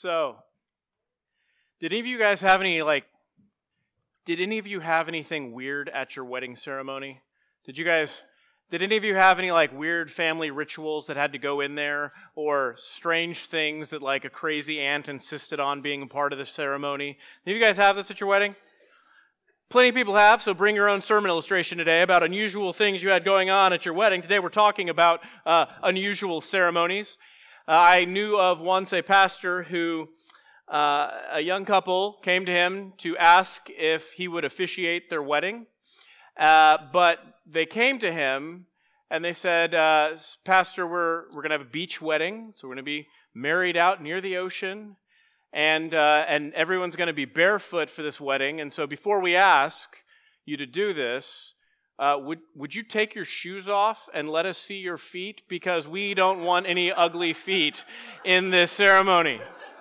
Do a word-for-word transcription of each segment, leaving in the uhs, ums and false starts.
So, did any of you guys have any, like, did any of you have anything weird at your wedding ceremony? Did you guys, did any of you have any, like, weird family rituals that had to go in there? Or strange things that, like, a crazy aunt insisted on being a part of the ceremony? Did you guys have this at your wedding? Plenty of people have, so bring your own sermon illustration today about unusual things you had going on at your wedding. Today we're talking about uh, unusual ceremonies. Uh, I knew of once a pastor who, uh, a young couple came to him to ask if he would officiate their wedding. Uh, but they came to him and they said, uh, Pastor, we're, we're going to have a beach wedding, so we're going to be married out near the ocean. And uh, and everyone's going to be barefoot for this wedding. And so before we ask you to do this, uh, would would you take your shoes off and let us see your feet? Because we don't want any ugly feet in this ceremony.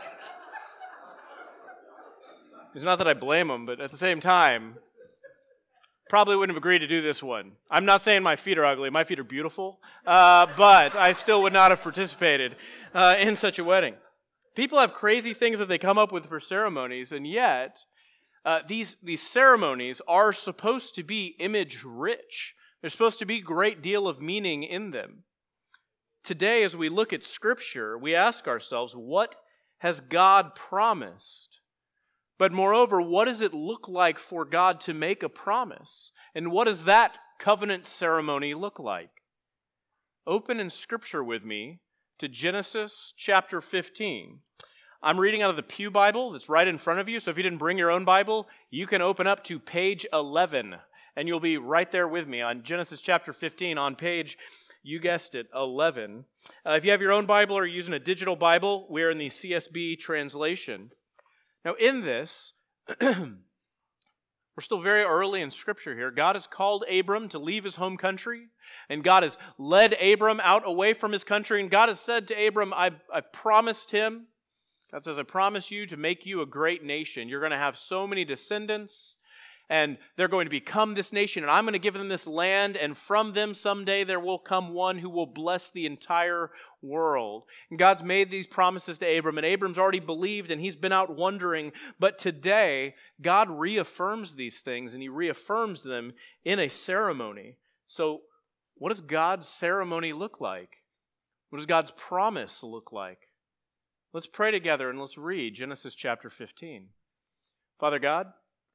It's not that I blame them, but at the same time, probably wouldn't have agreed to do this one. I'm not saying my feet are ugly. My feet are beautiful. Uh, but I still would not have participated uh, in such a wedding. People have crazy things that they come up with for ceremonies, and yet uh, these, these ceremonies are supposed to be image-rich. There's supposed to be a great deal of meaning in them. Today, as we look at Scripture, we ask ourselves, what has God promised? But moreover, what does it look like for God to make a promise? And what does that covenant ceremony look like? Open in Scripture with me to Genesis chapter fifteen. I'm reading out of the Pew Bible that's right in front of you, so if you didn't bring your own Bible, you can open up to page eleven, and you'll be right there with me on Genesis chapter fifteen on page, you guessed it, eleven. Uh, if you have your own Bible or you're using a digital Bible, we're in the C S B translation. Now in this, we're still very early in Scripture here. God has called Abram to leave his home country, and God has led Abram out away from his country, and God has said to Abram, I, I promised him, God says, I promise you to make you a great nation. You're going to have so many descendants, and they're going to become this nation, and I'm going to give them this land, and from them someday there will come one who will bless the entire world. And God's made these promises to Abram, and Abram's already believed, and he's been out wondering, but today God reaffirms these things, and he reaffirms them in a ceremony. So what does God's ceremony look like? What does God's promise look like? Let's pray together and let's read Genesis chapter fifteen. Father God,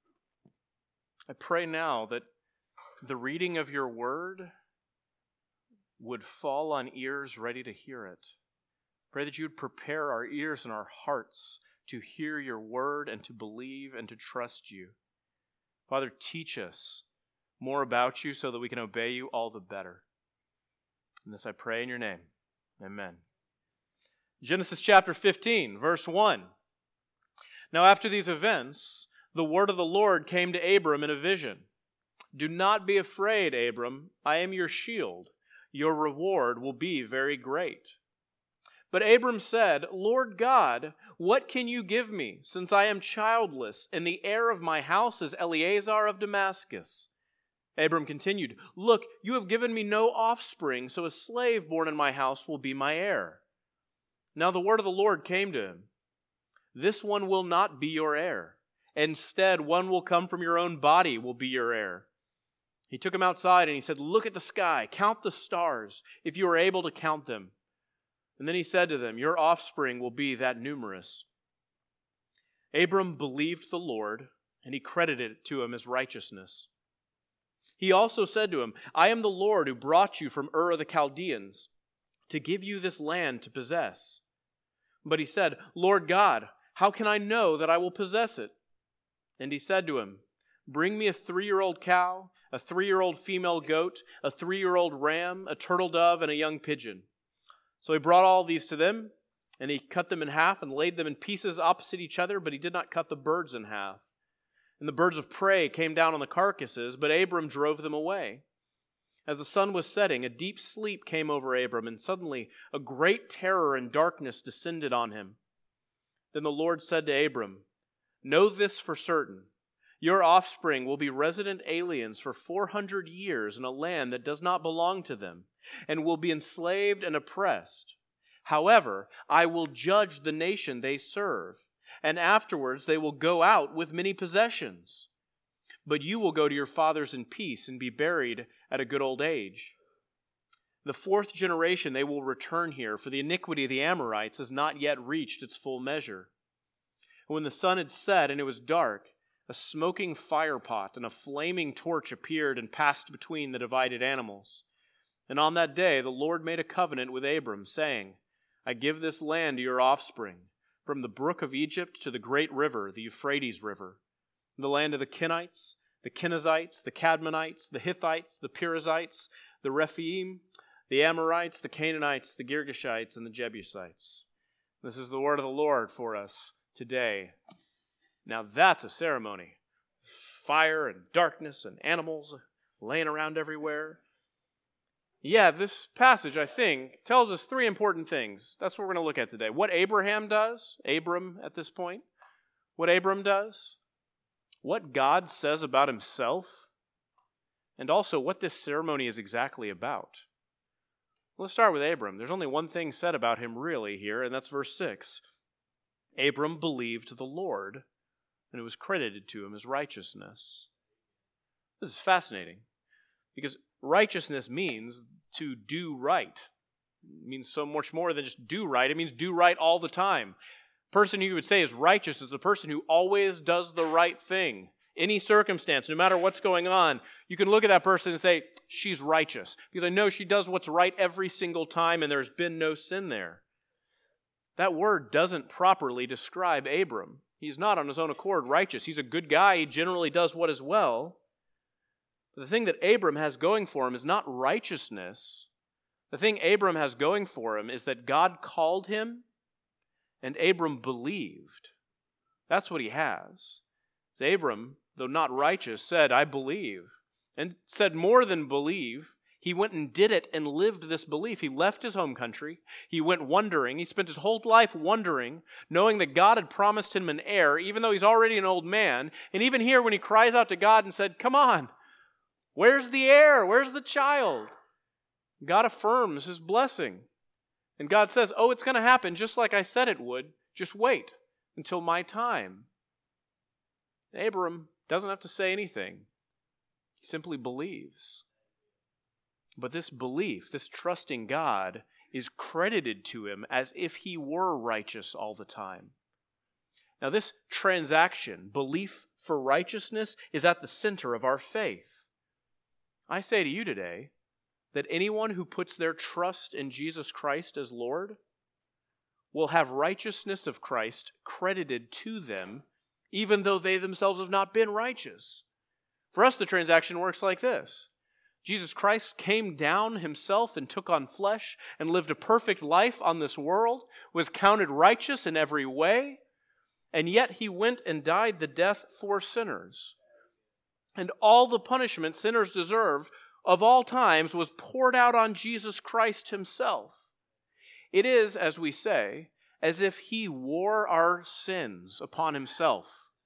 I pray now that the reading of your word would fall on ears ready to hear it. Pray that you would prepare our ears and our hearts to hear your word and to believe and to trust you. Father, teach us more about you so that we can obey you all the better. And this I pray in your name. Amen. Genesis chapter fifteen, verse one. Now after these events, the word of the Lord came to Abram in a vision. Do not be afraid, Abram. I am your shield. Your reward will be very great. But Abram said, Lord God, what can you give me, since I am childless, and the heir of my house is Eleazar of Damascus? Abram continued, Look, you have given me no offspring, so a slave born in my house will be my heir. Now the word of the Lord came to him. This one will not be your heir. Instead, one will come from your own body will be your heir. He took him outside and he said, Look at the sky, count the stars, if you are able to count them. And then he said to them, Your offspring will be that numerous. Abram believed the Lord, and he credited it to him as righteousness. He also said to him, I am the Lord who brought you from Ur of the Chaldeans to give you this land to possess. But he said, Lord God, how can I know that I will possess it? And he said to him, Bring me a three-year-old cow, a three-year-old female goat, a three-year-old ram, a turtle dove, and a young pigeon. So he brought all these to them, and he cut them in half and laid them in pieces opposite each other, but he did not cut the birds in half. And the birds of prey came down on the carcasses, but Abram drove them away. As the sun was setting, a deep sleep came over Abram, and suddenly a great terror and darkness descended on him. Then the Lord said to Abram, Know this for certain, your offspring will be resident aliens for four hundred years in a land that does not belong to them, and will be enslaved and oppressed. However, I will judge the nation they serve, and afterwards they will go out with many possessions. But you will go to your fathers in peace and be buried at a good old age. The fourth generation they will return here, for the iniquity of the Amorites has not yet reached its full measure. When the sun had set and it was dark, a smoking firepot and a flaming torch appeared and passed between the divided animals. And on that day the Lord made a covenant with Abram, saying, I give this land to your offspring, from the brook of Egypt to the great river, the Euphrates River, the land of the Kenites, the Kenizzites, the Cadmonites, the Hittites, the Perizzites, the Rephaim, the Amorites, the Canaanites, the Girgashites, and the Jebusites. This is the word of the Lord for us today. Now that's a ceremony. Fire and darkness and animals laying around everywhere. Yeah, this passage, I think, tells us three important things. That's what we're going to look at today. What Abraham does, Abram at this point, what Abram does, what God says about himself, and also what this ceremony is exactly about. Let's start with Abram. There's only one thing said about him really here, and that's verse six. Abram believed the Lord, and it was credited to him as righteousness. This is fascinating, because righteousness means to do right. It means so much more than just do right. It means do right all the time. Person you would say is righteous is the person who always does the right thing. Any circumstance, no matter what's going on, you can look at that person and say, she's righteous, because I know she does what's right every single time and there's been no sin there. That word doesn't properly describe Abram. He's not on his own accord righteous. He's a good guy. He generally does what is well. But the thing that Abram has going for him is not righteousness. The thing Abram has going for him is that God called him and Abram believed. That's what he has. So Abram, though not righteous, said, I believe. And said more than believe. He went and did it and lived this belief. He left his home country. He went wondering. He spent his whole life wondering, knowing that God had promised him an heir, even though he's already an old man. And even here when he cries out to God and said, come on, where's the heir? Where's the child? God affirms his blessing. And God says, oh, it's going to happen just like I said it would. Just wait until my time. Abram doesn't have to say anything. He simply believes. But this belief, this trusting God, is credited to him as if he were righteous all the time. Now this transaction, belief for righteousness, is at the center of our faith. I say to you today that anyone who puts their trust in Jesus Christ as Lord will have righteousness of Christ credited to them, even though they themselves have not been righteous. For us, the transaction works like this. Jesus Christ came down himself and took on flesh and lived a perfect life on this world, was counted righteous in every way, and yet he went and died the death for sinners. And all the punishment sinners deserved of all times was poured out on Jesus Christ himself. It is, as we say, as if he wore our sins upon himself,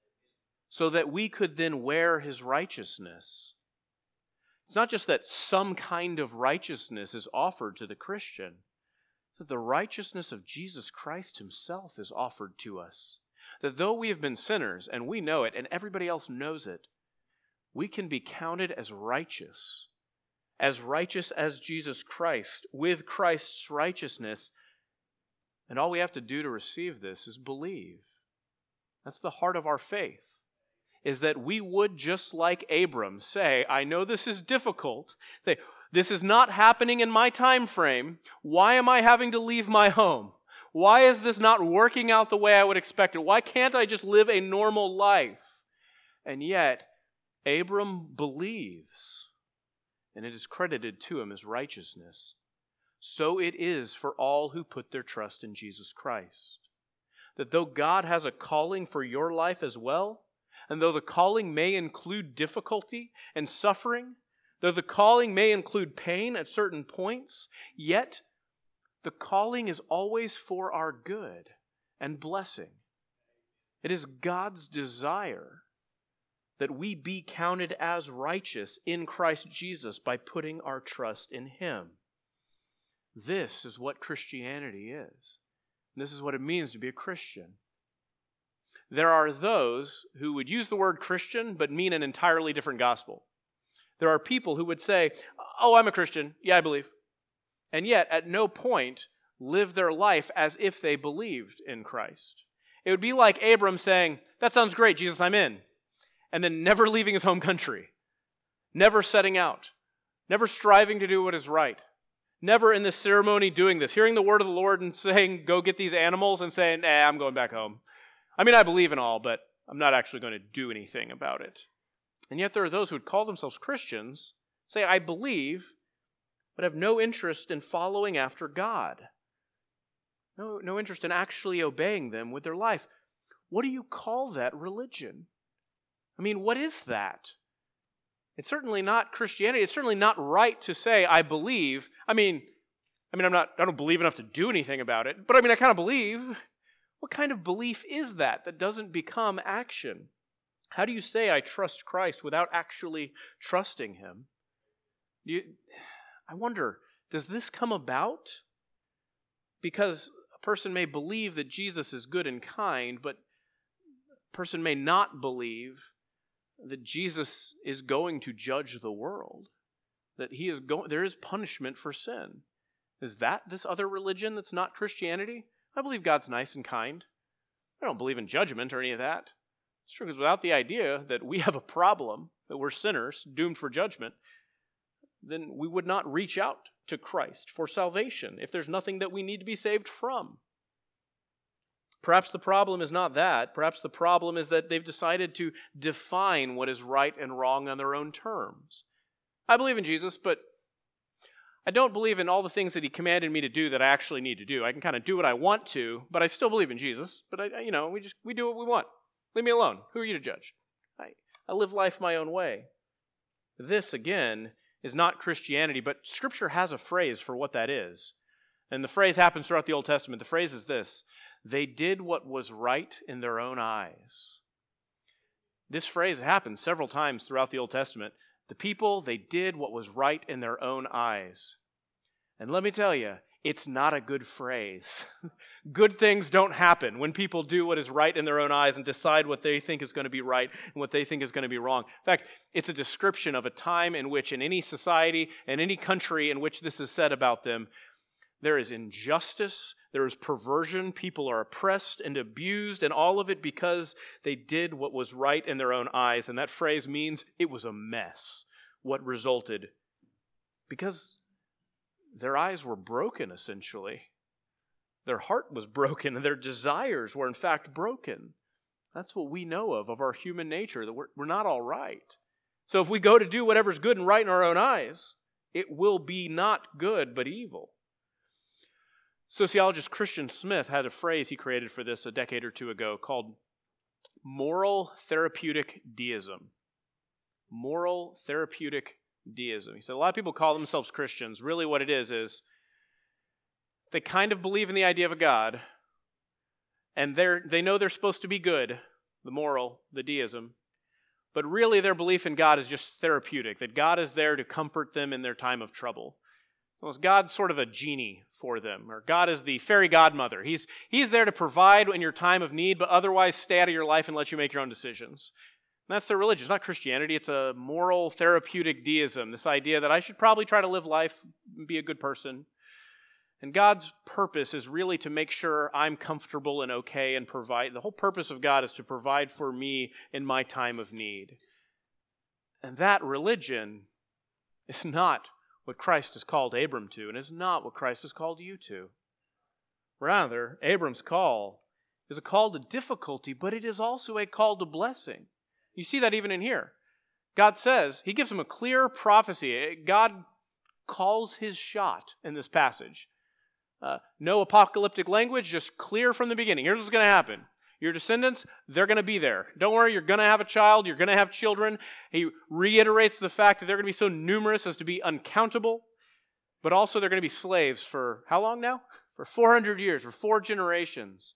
so that we could then wear his righteousness. It's not just that some kind of righteousness is offered to the Christian, but the righteousness of Jesus Christ himself is offered to us. That though we have been sinners, and we know it, and everybody else knows it, we can be counted as righteous, as righteous as Jesus Christ, with Christ's righteousness. And all we have to do to receive this is believe. That's the heart of our faith. Is that we would, just like Abram, say, I know this is difficult. Say, this is not happening in my time frame. Why am I having to leave my home? Why is this not working out the way I would expect it? Why can't I just live a normal life? And yet, Abram believes, and it is credited to him as righteousness. So it is for all who put their trust in Jesus Christ. That though God has a calling for your life as well, and though the calling may include difficulty and suffering, though the calling may include pain at certain points, yet the calling is always for our good and blessing. It is God's desire that we be counted as righteous in Christ Jesus by putting our trust in him. This is what Christianity is. And this is what it means to be a Christian. There are those who would use the word Christian but mean an entirely different gospel. There are people who would say, oh, I'm a Christian. Yeah, I believe. And yet, at no point, live their life as if they believed in Christ. It would be like Abram saying, that sounds great, Jesus, I'm in. And then never leaving his home country. Never setting out. Never striving to do what is right. Never in this ceremony doing this. Hearing the word of the Lord and saying, go get these animals, and saying, nah, I'm going back home. I mean, I believe in all, but I'm not actually going to do anything about it. And yet there are those who would call themselves Christians, say, I believe, but have no interest in following after God. No, no interest in actually obeying them with their life. What do you call that religion? I mean, what is that? It's certainly not Christianity. It's certainly not right to say, I believe. I mean, I mean, I'm not, I don't believe enough to do anything about it, but I mean, I kind of believe. What kind of belief is that that doesn't become action? How do you say I trust Christ without actually trusting Him? Do you, I wonder, does this come about? Because a person may believe that Jesus is good and kind, but a person may not believe that Jesus is going to judge the world, that he is going, there is punishment for sin. Is that this other religion that's not Christianity? I believe God's nice and kind. I don't believe in judgment or any of that. It's true, because without the idea that we have a problem, that we're sinners doomed for judgment, then we would not reach out to Christ for salvation if there's nothing that we need to be saved from. Perhaps the problem is not that. Perhaps the problem is that they've decided to define what is right and wrong on their own terms. I believe in Jesus, but I don't believe in all the things that He commanded me to do that I actually need to do. I can kind of do what I want to, but I still believe in Jesus. But, I, you know, we just we do what we want. Leave me alone. Who are you to judge? I, I live life my own way. This, again, is not Christianity, but Scripture has a phrase for what that is. And the phrase happens throughout the Old Testament. The phrase is this: they did what was right in their own eyes. This phrase happens several times throughout the Old Testament. The people, they did what was right in their own eyes. And let me tell you, it's not a good phrase. Good things don't happen when people do what is right in their own eyes and decide what they think is going to be right and what they think is going to be wrong. In fact, it's a description of a time in which, in any society and any country in which this is said about them, there is injustice, there is perversion, people are oppressed and abused, and all of it because they did what was right in their own eyes. And that phrase means it was a mess, what resulted. Because their eyes were broken, essentially. Their heart was broken, and their desires were in fact broken. That's what we know of, of our human nature, that we're, we're not all right. So if we go to do whatever's good and right in our own eyes, it will be not good, but evil. Sociologist Christian Smith had a phrase he created for this a decade or two ago called moral therapeutic deism. Moral therapeutic deism. He said a lot of people call themselves Christians. Really what it is is they kind of believe in the idea of a God, and they they know they're supposed to be good, the moral, the deism, but really their belief in God is just therapeutic, that God is there to comfort them in their time of trouble. Well, God's sort of a genie for them, or God is the fairy godmother. He's, he's there to provide in your time of need, but otherwise stay out of your life and let you make your own decisions. And that's their religion. It's not Christianity. It's a moral therapeutic deism, this idea that I should probably try to live life and be a good person. And God's purpose is really to make sure I'm comfortable and okay and provide. The whole purpose of God is to provide for me in my time of need. And that religion is not what Christ has called Abram to, and is not what Christ has called you to. Rather, Abram's call is a call to difficulty, but it is also a call to blessing. You see that even in here. God says, He gives him a clear prophecy. God calls his shot in this passage. Uh, no apocalyptic language, just clear from the beginning. Here's what's going to happen. Your descendants, they're going to be there. Don't worry, you're going to have a child. You're going to have children. He reiterates the fact that they're going to be so numerous as to be uncountable, but also they're going to be slaves for how long now? For four hundred years, for four generations.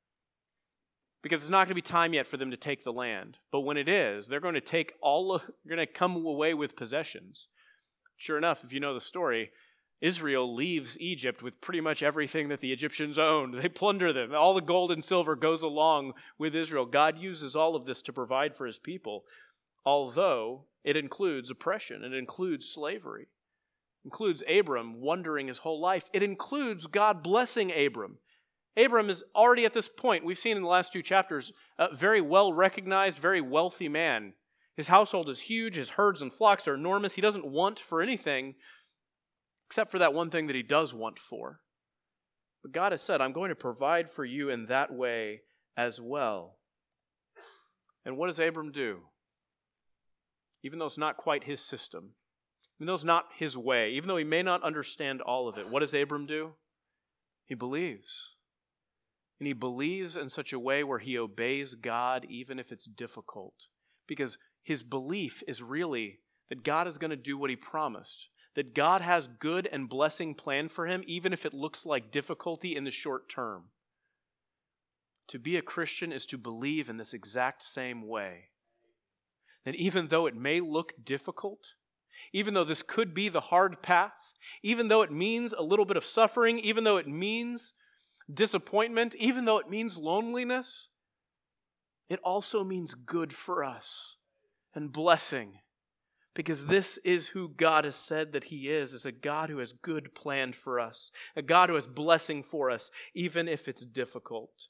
Because it's not going to be time yet for them to take the land. But when it is, they're going to take all of, they're going to come away with possessions. Sure enough, if you know the story, Israel leaves Egypt with pretty much everything that the Egyptians owned. They plunder them. All the gold and silver goes along with Israel. God uses all of this to provide for his people, although it includes oppression. It includes slavery. It includes Abram wandering his whole life. It includes God blessing Abram. Abram is already at this point, we've seen in the last two chapters, a very well-recognized, very wealthy man. His household is huge. His herds and flocks are enormous. He doesn't want for anything except for that one thing that he does want for. But God has said, I'm going to provide for you in that way as well. And what does Abram do? Even though it's not quite his system, even though it's not his way, even though he may not understand all of it, what does Abram do? He believes. And he believes in such a way where he obeys God even if it's difficult. Because his belief is really that God is going to do what he promised. That God has good and blessing planned for him even if it looks like difficulty in the short term. To be a Christian is to believe in this exact same way. That even though it may look difficult, even though this could be the hard path, even though it means a little bit of suffering, even though it means disappointment, even though it means loneliness, it also means good for us and blessing. Because this is who God has said that he is, is a God who has good planned for us, a God who has blessing for us, even if it's difficult.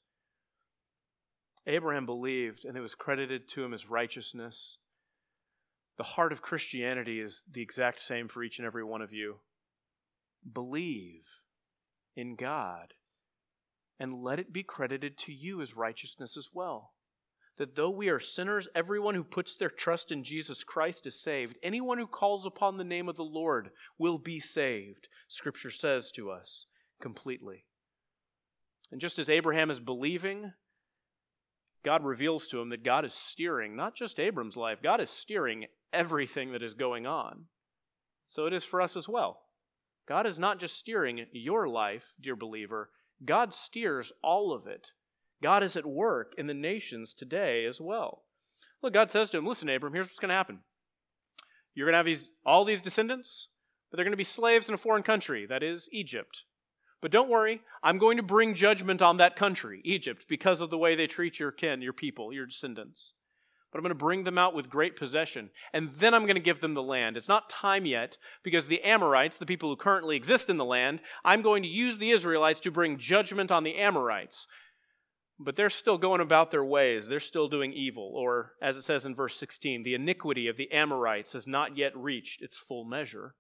Abraham believed, and it was credited to him as righteousness. The heart of Christianity is the exact same for each and every one of you. Believe in God, and let it be credited to you as righteousness as well. That though we are sinners, everyone who puts their trust in Jesus Christ is saved. Anyone who calls upon the name of the Lord will be saved, Scripture says to us completely. And just as Abraham is believing, God reveals to him that God is steering, not just Abram's life, God is steering everything that is going on. So it is for us as well. God is not just steering your life, dear believer, God steers all of it. God is at work in the nations today as well. Look, God says to him, listen, Abram, here's what's going to happen. You're going to have these all these descendants, but they're going to be slaves in a foreign country, that is Egypt. But don't worry, I'm going to bring judgment on that country, Egypt, because of the way they treat your kin, your people, your descendants. But I'm going to bring them out with great possession, and then I'm going to give them the land. It's not time yet, because the Amorites, the people who currently exist in the land, I'm going to use the Israelites to bring judgment on the Amorites. But they're still going about their ways. They're still doing evil. Or, as it says in verse sixteen, the iniquity of the Amorites has not yet reached its full measure.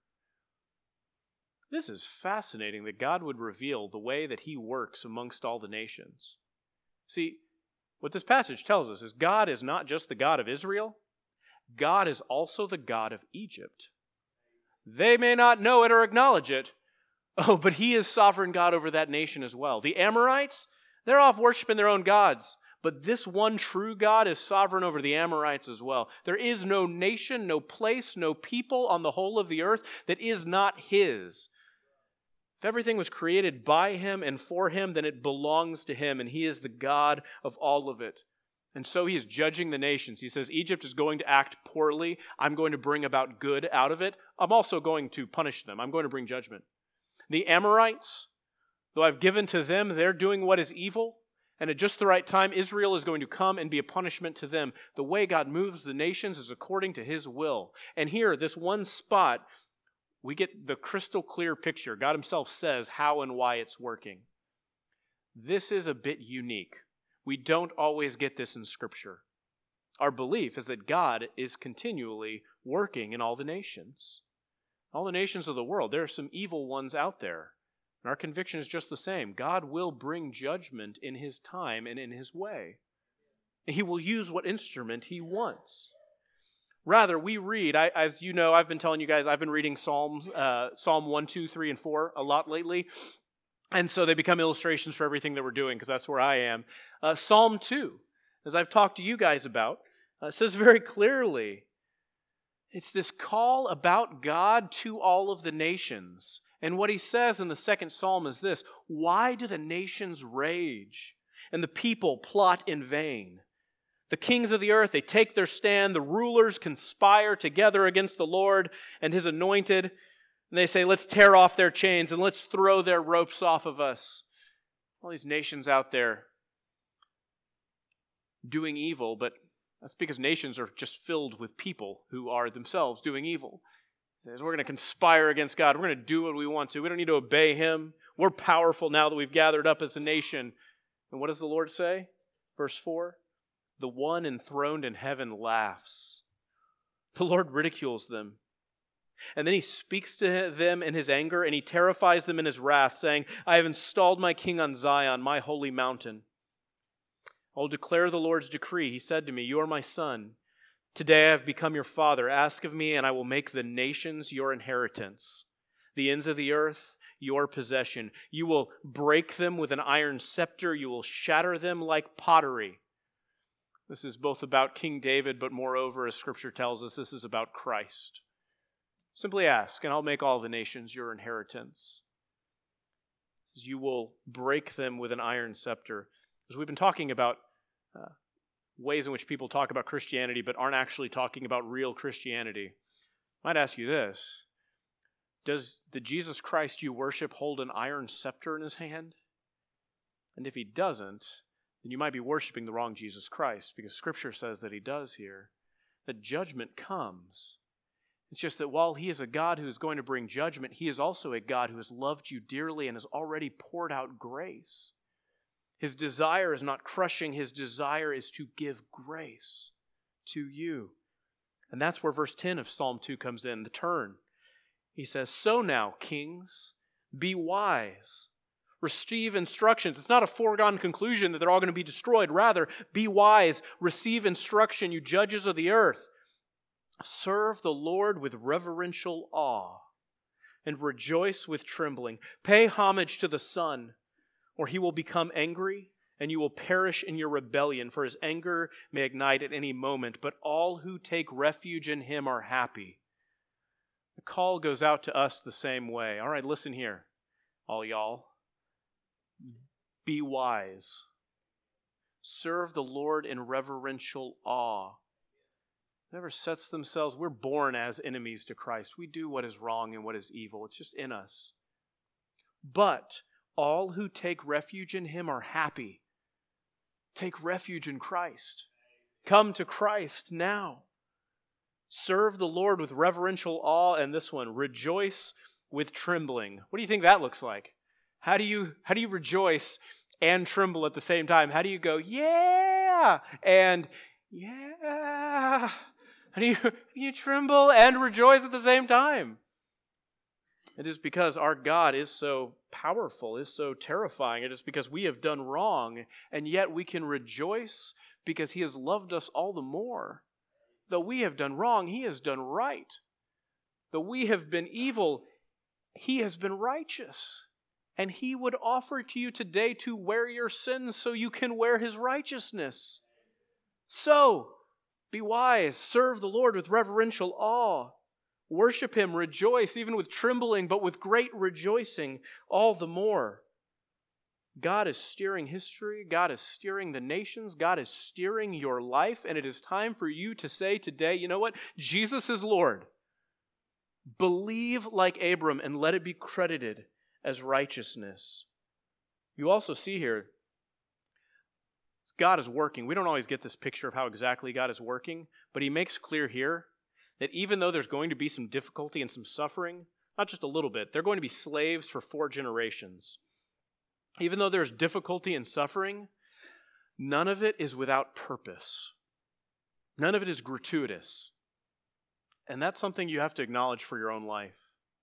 This is fascinating that God would reveal the way that he works amongst all the nations. See, what this passage tells us is God is not just the God of Israel. God is also the God of Egypt. They may not know it or acknowledge it. Oh, but he is sovereign God over that nation as well. The Amorites, they're off worshiping their own gods. But this one true God is sovereign over the Amorites as well. There is no nation, no place, no people on the whole of the earth that is not his. If everything was created by him and for him, then it belongs to him, and he is the God of all of it. And so he is judging the nations. He says, Egypt is going to act poorly. I'm going to bring about good out of it. I'm also going to punish them. I'm going to bring judgment. The Amorites, though I've given to them, they're doing what is evil. And at just the right time, Israel is going to come and be a punishment to them. The way God moves the nations is according to his will. And here, this one spot, we get the crystal clear picture. God himself says how and why it's working. This is a bit unique. We don't always get this in Scripture. Our belief is that God is continually working in all the nations. All the nations of the world. There are some evil ones out there. And our conviction is just the same. God will bring judgment in his time and in his way. He will use what instrument he wants. Rather, we read, I, as you know, I've been telling you guys, I've been reading Psalms, uh, Psalm one, two, three, and four a lot lately. And so they become illustrations for everything that we're doing, because that's where I am. Uh, Psalm two, as I've talked to you guys about, uh, says very clearly, it's this call about God to all of the nations. And what he says in the second psalm is this: why do the nations rage and the people plot in vain? The kings of the earth, they take their stand. The rulers conspire together against the Lord and his anointed. And they say, let's tear off their chains and let's throw their ropes off of us. All these nations out there doing evil, but that's because nations are just filled with people who are themselves doing evil. He says, we're going to conspire against God. We're going to do what we want to. We don't need to obey him. We're powerful now that we've gathered up as a nation. And what does the Lord say? Verse four, the one enthroned in heaven laughs. The Lord ridicules them. And then he speaks to them in his anger, and he terrifies them in his wrath, saying, I have installed my king on Zion, my holy mountain. I will declare the Lord's decree. He said to me, you are my son. Today I have become your father. Ask of me, and I will make the nations your inheritance, the ends of the earth your possession. You will break them with an iron scepter. You will shatter them like pottery. This is both about King David, but moreover, as Scripture tells us, this is about Christ. Simply ask, and I'll make all the nations your inheritance. You will break them with an iron scepter. As we've been talking about uh, ways in which people talk about Christianity but aren't actually talking about real Christianity, I might ask you this. Does the Jesus Christ you worship hold an iron scepter in his hand? And if he doesn't, then you might be worshiping the wrong Jesus Christ, because Scripture says that he does here, that judgment comes. It's just that while he is a God who is going to bring judgment, he is also a God who has loved you dearly and has already poured out grace. His desire is not crushing. His desire is to give grace to you. And that's where verse ten of Psalm two comes in, the turn. He says, so now, kings, be wise. Receive instructions. It's not a foregone conclusion that they're all going to be destroyed. Rather, be wise. Receive instruction, you judges of the earth. Serve the Lord with reverential awe and rejoice with trembling. Pay homage to the Son, or he will become angry and you will perish in your rebellion, for his anger may ignite at any moment, but all who take refuge in him are happy. The call goes out to us the same way. All right, listen here, all y'all. Be wise. Serve the Lord in reverential awe. Whoever sets themselves, we're born as enemies to Christ. We do what is wrong and what is evil. It's just in us. But all who take refuge in him are happy. Take refuge in Christ. Come to Christ now. Serve the Lord with reverential awe, and this one, rejoice with trembling. What do you think that looks like? How do you how do you rejoice and tremble at the same time? How do you go, yeah, and yeah? How do you, how do you tremble and rejoice at the same time? It is because our God is so powerful, is so terrifying. It is because we have done wrong, and yet we can rejoice because he has loved us all the more. Though we have done wrong, he has done right. Though we have been evil, he has been righteous. And he would offer to you today to wear your sins so you can wear his righteousness. So, be wise, serve the Lord with reverential awe. Worship him, rejoice, even with trembling, but with great rejoicing all the more. God is steering history. God is steering the nations. God is steering your life. And it is time for you to say today, you know what? Jesus is Lord. Believe like Abram and let it be credited as righteousness. You also see here, God is working. We don't always get this picture of how exactly God is working, but he makes clear here that even though there's going to be some difficulty and some suffering, not just a little bit, they're going to be slaves for four generations. Even though there's difficulty and suffering, none of it is without purpose. None of it is gratuitous. And that's something you have to acknowledge for your own life.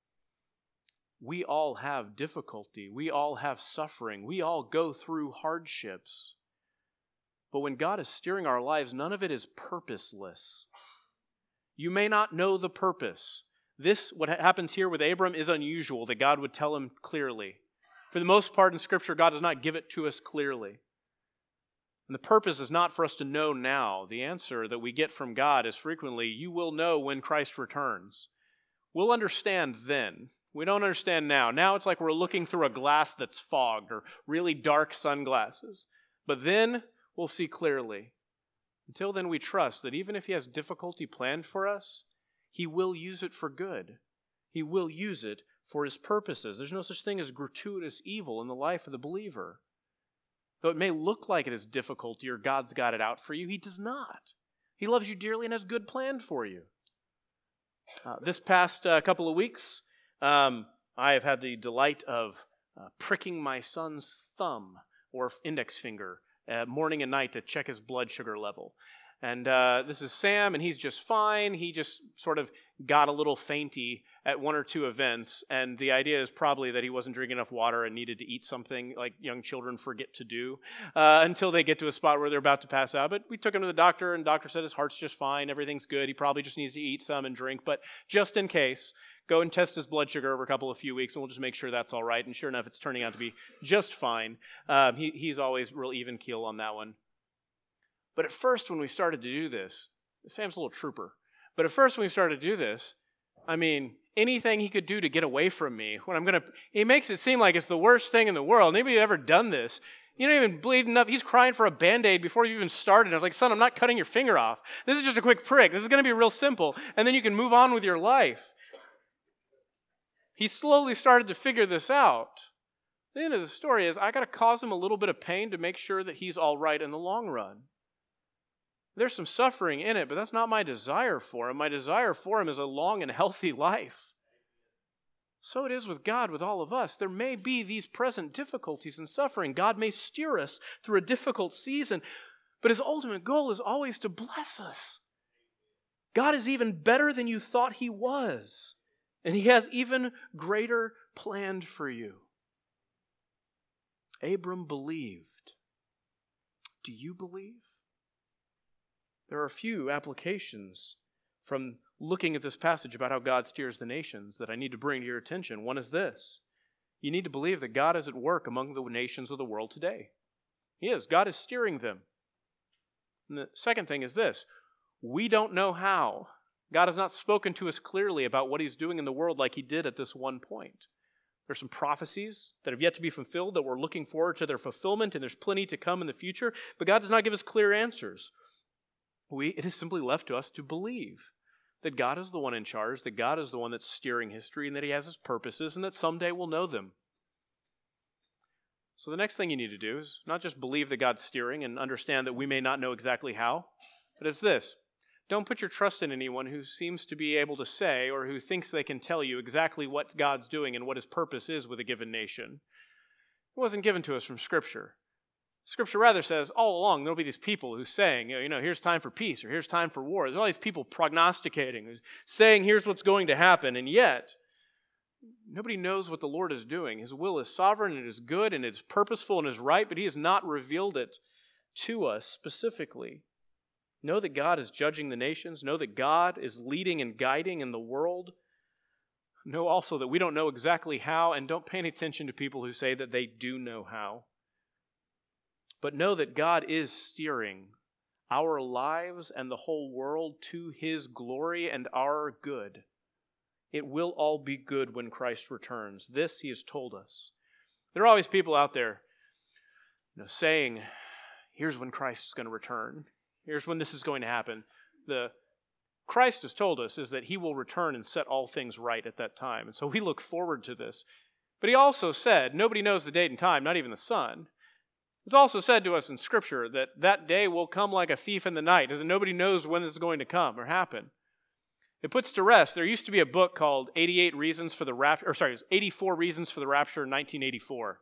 We all have difficulty. We all have suffering. We all go through hardships. But when God is steering our lives, none of it is purposeless. You may not know the purpose. This, what happens here with Abram, is unusual, that God would tell him clearly. For the most part in Scripture, God does not give it to us clearly. And the purpose is not for us to know now. The answer that we get from God is frequently, you will know when Christ returns. We'll understand then. We don't understand now. Now it's like we're looking through a glass that's fogged or really dark sunglasses. But then we'll see clearly. Until then, we trust that even if he has difficulty planned for us, he will use it for good. He will use it for his purposes. There's no such thing as gratuitous evil in the life of the believer. Though it may look like it is difficulty or God's got it out for you, he does not. He loves you dearly and has good planned for you. Uh, this past uh, couple of weeks, um, I have had the delight of uh, pricking my son's thumb or index finger uh, morning and night to check his blood sugar level. And uh, this is Sam, and he's just fine. He just sort of got a little fainty at one or two events, and the idea is probably that he wasn't drinking enough water and needed to eat something like young children forget to do uh, until they get to a spot where they're about to pass out. But we took him to the doctor, and the doctor said his heart's just fine, everything's good. He probably just needs to eat some and drink, but just in case, go and test his blood sugar over a couple of few weeks, and we'll just make sure that's all right. And sure enough, it's turning out to be just fine. Um, he, he's always real even keel on that one. But at first, when we started to do this, Sam's a little trooper. But at first, when we started to do this, I mean, anything he could do to get away from me, when I'm going to, he makes it seem like it's the worst thing in the world. Maybe you've ever done this. You don't even bleed enough. He's crying for a Band-Aid before you even started. I was like, son, I'm not cutting your finger off. This is just a quick prick. This is going to be real simple. And then you can move on with your life. He slowly started to figure this out. The end of the story is I got to cause him a little bit of pain to make sure that he's all right in the long run. There's some suffering in it, but that's not my desire for him. My desire for him is a long and healthy life. So it is with God, with all of us. There may be these present difficulties and suffering. God may steer us through a difficult season, but his ultimate goal is always to bless us. God is even better than you thought he was, and he has even greater planned for you. Abram believed. Do you believe? There are a few applications from looking at this passage about how God steers the nations that I need to bring to your attention. One is this. You need to believe that God is at work among the nations of the world today. He is. God is steering them. And the second thing is this. We don't know how. God has not spoken to us clearly about what he's doing in the world like he did at this one point. There's some prophecies that have yet to be fulfilled that we're looking forward to their fulfillment, and there's plenty to come in the future, but God does not give us clear answers. We, it is simply left to us to believe that God is the one in charge, that God is the one that's steering history, and that he has his purposes, and that someday we'll know them. So the next thing you need to do is not just believe that God's steering and understand that we may not know exactly how, but it's this. Don't put your trust in anyone who seems to be able to say or who thinks they can tell you exactly what God's doing and what his purpose is with a given nation. It wasn't given to us from Scripture. Scripture rather says all along there'll be these people who's saying, you know, here's time for peace or here's time for war. There's all these people prognosticating, saying here's what's going to happen, and yet nobody knows what the Lord is doing. His will is sovereign, and it is good, and it is purposeful, and it is right, but he has not revealed it to us specifically. Know that God is judging the nations. Know that God is leading and guiding in the world. Know also that we don't know exactly how, and don't pay any attention to people who say that they do know how. But know that God is steering our lives and the whole world to his glory and our good. It will all be good when Christ returns. This he has told us. There are always people out there, you know, saying, here's when Christ is going to return. Here's when this is going to happen. The Christ has told us is that he will return and set all things right at that time. And so we look forward to this. But he also said, nobody knows the date and time, not even the Son. It's also said to us in Scripture that that day will come like a thief in the night, as in nobody knows when it's going to come or happen. It puts to rest, there used to be a book called eighty-eight Reasons for the Rapture, or sorry, it was eighty-four Reasons for the Rapture in nineteen eighty-four.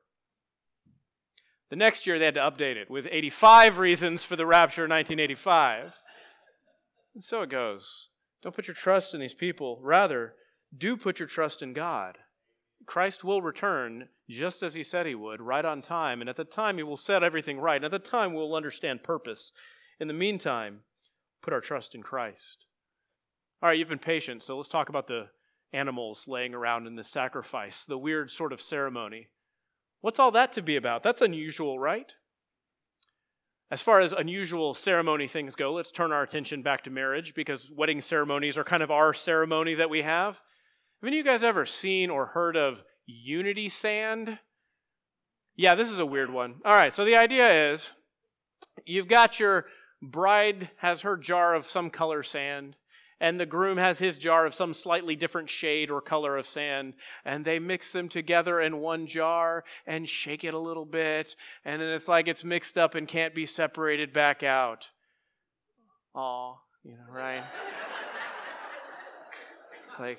The next year they had to update it with eighty-five Reasons for the Rapture in nineteen eighty-five. And so it goes. Don't put your trust in these people. Rather, do put your trust in God. Christ will return just as he said he would, right on time. And at the time, he will set everything right. And at the time, we'll understand purpose. In the meantime, put our trust in Christ. All right, you've been patient, so let's talk about the animals laying around in the sacrifice, the weird sort of ceremony. What's all that to be about? That's unusual, right? As far as unusual ceremony things go, let's turn our attention back to marriage, because wedding ceremonies are kind of our ceremony that we have. Have any of you guys ever seen or heard of unity sand? Yeah, this is a weird one. All right, so the idea is you've got your bride has her jar of some color sand, And the groom has his jar of some slightly different shade or color of sand, and they mix them together in one jar and shake it a little bit, and then it's like it's mixed up and can't be separated back out. Aw, you know, right? It's like,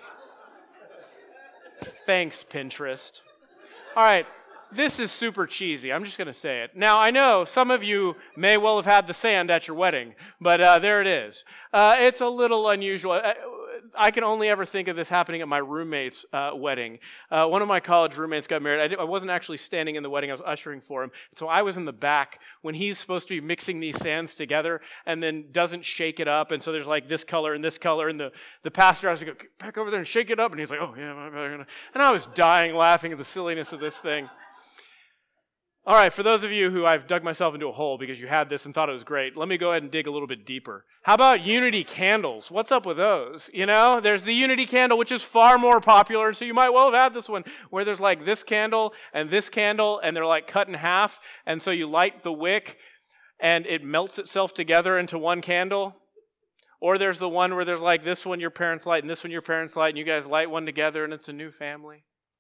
thanks, Pinterest. All right. This is super cheesy. I'm just going to say it. Now, I know some of you may well have had the sand at your wedding, but uh, there it is. Uh, it's a little unusual. I, I can only ever think of this happening at my roommate's uh, wedding. Uh, one of my college roommates got married. I, did, I wasn't actually standing in the wedding. I was ushering for him. So I was in the back when he's supposed to be mixing these sands together and then doesn't shake it up. And so there's like this color and this color. And the, the pastor has to go back over there and shake it up. And he's like, oh, yeah. I'm gonna. And I was dying laughing at the silliness of this thing. All right, for those of you who I've dug myself into a hole because you had this and thought it was great, let me go ahead and dig a little bit deeper. How about Unity candles? What's up with those? You know, there's the Unity candle, which is far more popular, so you might well have had this one, where there's like this candle and this candle, and they're like cut in half, and so you light the wick, and it melts itself together into one candle. Or there's the one where there's like this one your parents light, and this one your parents light, and you guys light one together, and it's a new family.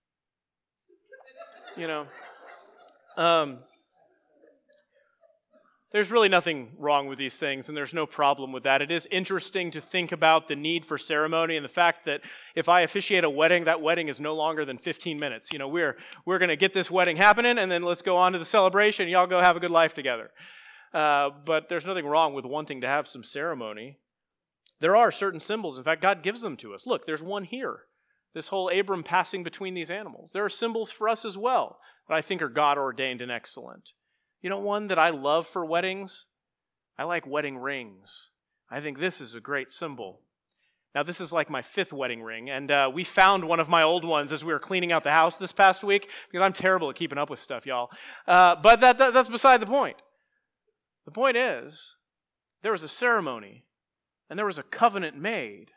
You know. Um, there's really nothing wrong with these things, and there's no problem with that. It is interesting to think about the need for ceremony and the fact that if I officiate a wedding, that wedding is no longer than fifteen minutes. You know, we're we're going to get this wedding happening, and then let's go on to the celebration. Y'all go have a good life together. Uh, but there's nothing wrong with wanting to have some ceremony. There are certain symbols. In fact, God gives them to us. Look, there's one here. This whole Abram passing between these animals. There are symbols for us as well that I think are God-ordained and excellent. You know one that I love for weddings? I like wedding rings. I think this is a great symbol. Now, this is like my fifth wedding ring, and uh, we found one of my old ones as we were cleaning out the house this past week, because I'm terrible at keeping up with stuff, y'all. Uh, but that, that that's beside the point. The point is, there was a ceremony, and there was a covenant made,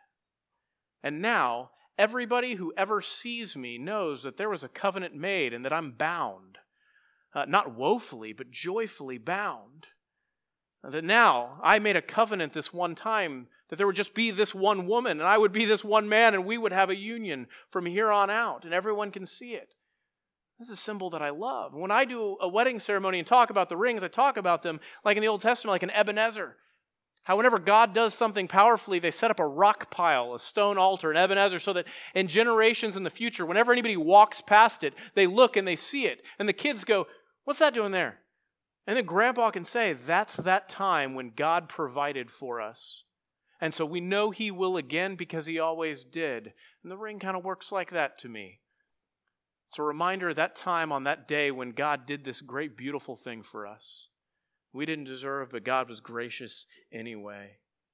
and now everybody who ever sees me knows that there was a covenant made and that I'm bound. Uh, not woefully, but joyfully bound. Uh, that now I made a covenant this one time that there would just be this one woman and I would be this one man and we would have a union from here on out and everyone can see it. This is a symbol that I love. When I do a wedding ceremony and talk about the rings, I talk about them like in the Old Testament, like an Ebenezer. How whenever God does something powerfully, they set up a rock pile, a stone altar, an Ebenezer, so that in generations in the future, whenever anybody walks past it, they look and they see it. And the kids go, what's that doing there? And then Grandpa can say, that's that time when God provided for us. And so we know He will again because He always did. And the ring kind of works like that to me. It's a reminder of that time on that day when God did this great, beautiful thing for us. We didn't deserve, but God was gracious anyway.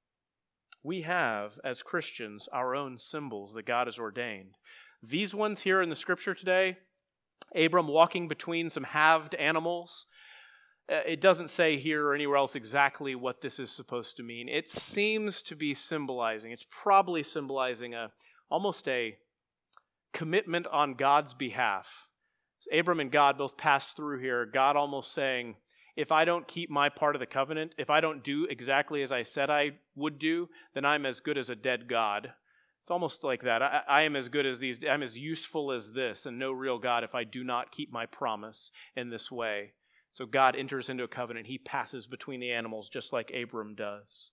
We have, as Christians, our own symbols that God has ordained. These ones here in the scripture today, Abram walking between some halved animals, it doesn't say here or anywhere else exactly what this is supposed to mean. It seems to be symbolizing, it's probably symbolizing a almost a commitment on God's behalf. So Abram and God both passed through here, God almost saying, if I don't keep my part of the covenant, if I don't do exactly as I said I would do, then I'm as good as a dead God. It's almost like that. I, I am as good as these, I'm as useful as this, and no real God if I do not keep my promise in this way. So God enters into a covenant. He passes between the animals just like Abram does.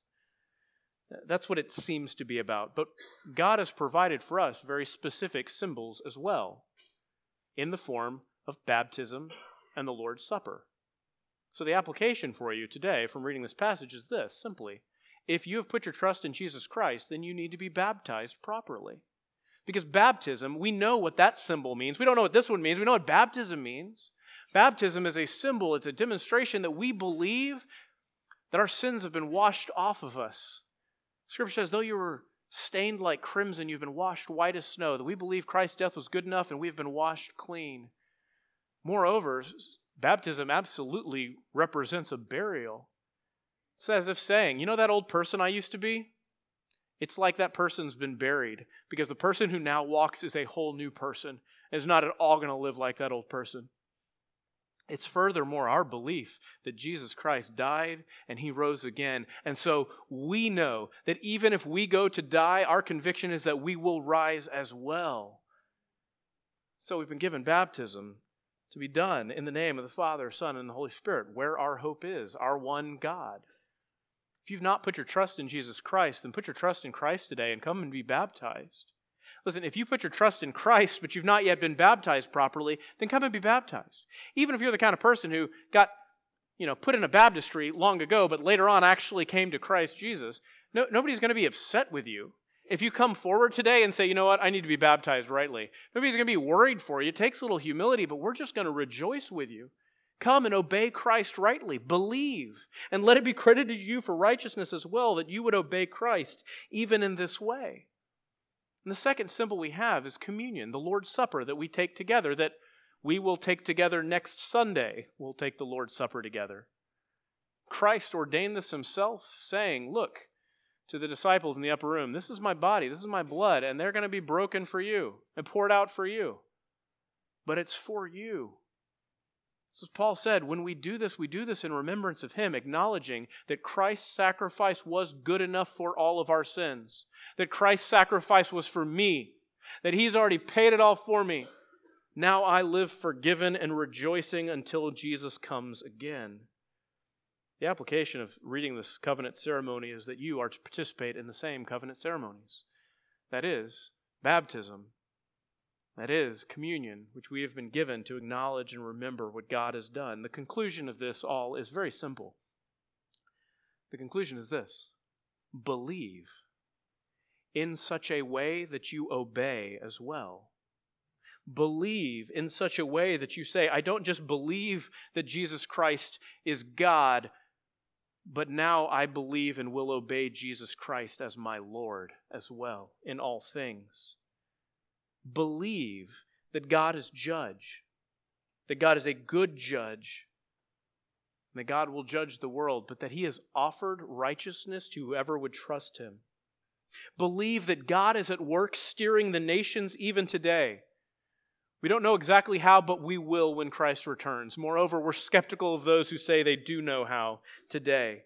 That's what it seems to be about. But God has provided for us very specific symbols as well, in the form of baptism and the Lord's Supper. So the application for you today from reading this passage is this, simply. If you have put your trust in Jesus Christ, then you need to be baptized properly. Because baptism, we know what that symbol means. We don't know what this one means. We know what baptism means. Baptism is a symbol. It's a demonstration that we believe that our sins have been washed off of us. Scripture says, though you were stained like crimson, you've been washed white as snow. That we believe Christ's death was good enough and we've been washed clean. Moreover, baptism absolutely represents a burial. It's as if saying, you know that old person I used to be? It's like that person's been buried because the person who now walks is a whole new person and is not at all going to live like that old person. It's furthermore our belief that Jesus Christ died and he rose again. And so we know that even if we go to die, our conviction is that we will rise as well. So we've been given baptism to be done in the name of the Father, Son, and the Holy Spirit, where our hope is, our one God. If you've not put your trust in Jesus Christ, then put your trust in Christ today and come and be baptized. Listen, if you put your trust in Christ, but you've not yet been baptized properly, then come and be baptized. Even if you're the kind of person who got, you know, put in a baptistry long ago, but later on actually came to Christ Jesus, no, nobody's going to be upset with you. If you come forward today and say, you know what, I need to be baptized rightly, nobody's going to be worried for you. It takes a little humility, but we're just going to rejoice with you. Come and obey Christ rightly. Believe, and let it be credited to you for righteousness as well, that you would obey Christ even in this way. And the second symbol we have is communion, the Lord's Supper that we take together, that we will take together next Sunday. We'll take the Lord's Supper together. Christ ordained this himself, saying, look to the disciples in the upper room, this is my body, this is my blood, and they're going to be broken for you and poured out for you. But it's for you. So as Paul said, when we do this, we do this in remembrance of him, acknowledging that Christ's sacrifice was good enough for all of our sins, that Christ's sacrifice was for me, that he's already paid it all for me. Now I live forgiven and rejoicing until Jesus comes again. The application of reading this covenant ceremony is that you are to participate in the same covenant ceremonies. That is, baptism. That is, communion, which we have been given to acknowledge and remember what God has done. The conclusion of this all is very simple. The conclusion is this: believe in such a way that you obey as well. Believe in such a way that you say, I don't just believe that Jesus Christ is God, but now I believe and will obey Jesus Christ as my Lord as well in all things. Believe that God is judge, that God is a good judge, and that God will judge the world, but that he has offered righteousness to whoever would trust him. Believe that God is at work steering the nations even today. We don't know exactly how, but we will when Christ returns. Moreover, we're skeptical of those who say they do know how today.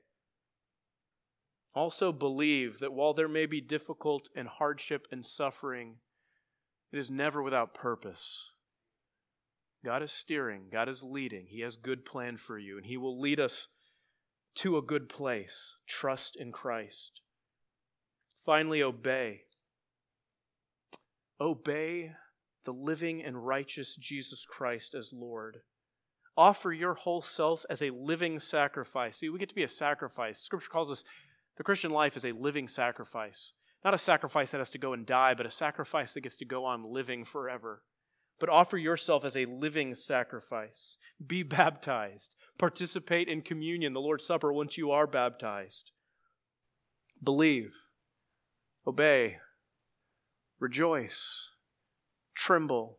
Also believe that while there may be difficult and hardship and suffering, it is never without purpose. God is steering. God is leading. He has good plan for you, and he will lead us to a good place. Trust in Christ. Finally, obey. Obey the living and righteous Jesus Christ as Lord. Offer your whole self as a living sacrifice. See, we get to be a sacrifice. Scripture calls us, the Christian life is a living sacrifice. Not a sacrifice that has to go and die, but a sacrifice that gets to go on living forever. But offer yourself as a living sacrifice. Be baptized. Participate in communion, the Lord's Supper, once you are baptized. Believe. Obey. Rejoice. Tremble.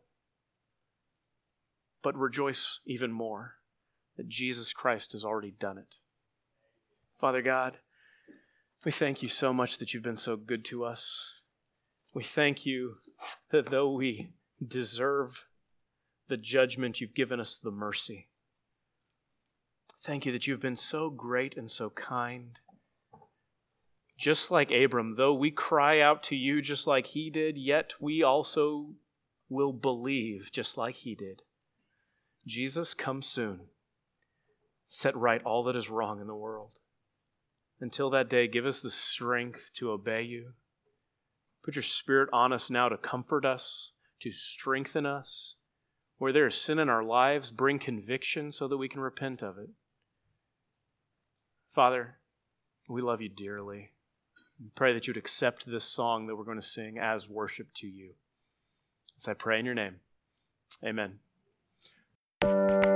But rejoice even more that Jesus Christ has already done it. Father God, we thank you so much that you've been so good to us. We thank you that though we deserve the judgment, you've given us the mercy. Thank you that you've been so great and so kind. Just like Abram, though we cry out to you just like he did, yet we also will believe just like he did. Jesus, come soon. Set right all that is wrong in the world. Until that day, give us the strength to obey you. Put your Spirit on us now to comfort us, to strengthen us. Where there is sin in our lives, bring conviction so that we can repent of it. Father, we love you dearly. We pray that you would accept this song that we're going to sing as worship to you. As I pray in your name, amen.